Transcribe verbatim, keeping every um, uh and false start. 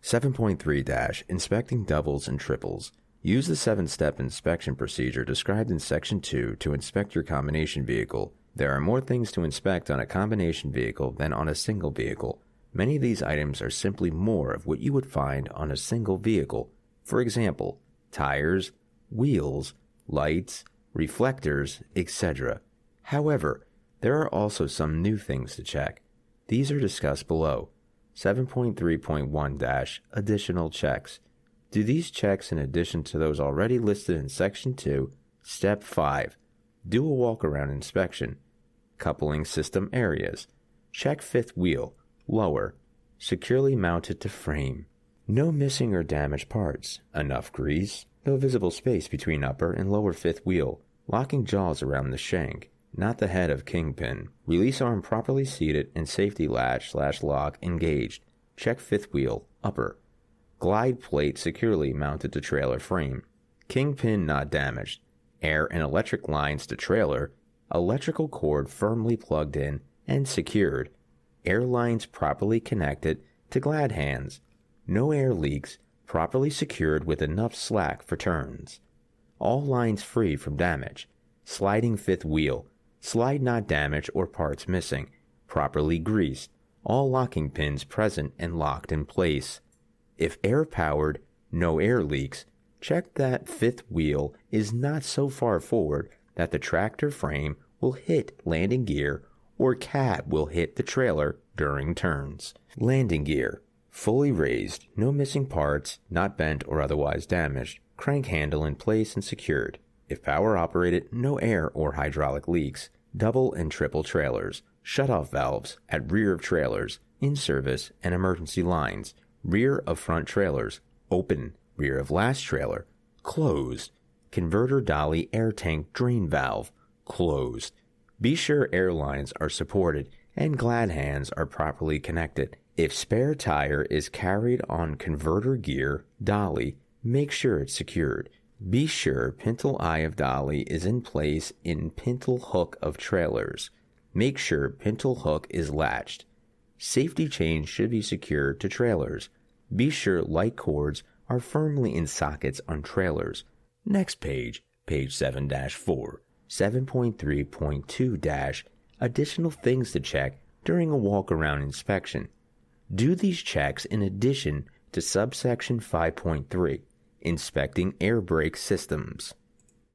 seven point three dash Inspecting Doubles and Triples. Use the seven-step inspection procedure described in Section two to inspect your combination vehicle. There are more things to inspect on a combination vehicle than on a single vehicle. Many of these items are simply more of what you would find on a single vehicle. For example, tires, wheels, lights, reflectors, et cetera. However, there are also some new things to check. These are discussed below. seven point three point one dash Additional Checks. Do these checks in addition to those already listed in Section two, Step five. Do a walk-around inspection. Coupling system areas. Check fifth wheel, lower, securely mounted to frame. No missing or damaged parts. Enough grease. No visible space between upper and lower fifth wheel. Locking jaws around the shank, not the head of kingpin. Release arm properly seated and safety latch slash lock engaged. Check fifth wheel, upper. Glide plate securely mounted to trailer frame. Kingpin not damaged. Air and electric lines to trailer. Electrical cord firmly plugged in and secured. Air lines properly connected to glad hands. No air leaks, properly secured with enough slack for turns. All lines free from damage. Sliding fifth wheel. Slide not damaged or parts missing. Properly greased. All locking pins present and locked in place. If air-powered, no air leaks, check that fifth wheel is not so far forward that the tractor frame will hit landing gear or cab will hit the trailer during turns. Landing gear. Fully raised, no missing parts, not bent or otherwise damaged. Crank handle in place and secured. If power operated, no air or hydraulic leaks. Double and triple trailers. Shutoff valves at rear of trailers, in service and emergency lines. Rear of front trailers, open. Rear of last trailer, closed. Converter dolly air tank drain valve, closed. Be sure air lines are supported and glad hands are properly connected. If spare tire is carried on converter gear, dolly, make sure it's secured. Be sure pintle eye of dolly is in place in pintle hook of trailers. Make sure pintle hook is latched. Safety chains should be secured to trailers. Be sure light cords are firmly in sockets on trailers. Next page, page seven dash four, seven point three point two dash Additional things to check during a walk-around inspection. Do these checks in addition to subsection five point three, Inspecting air brake systems.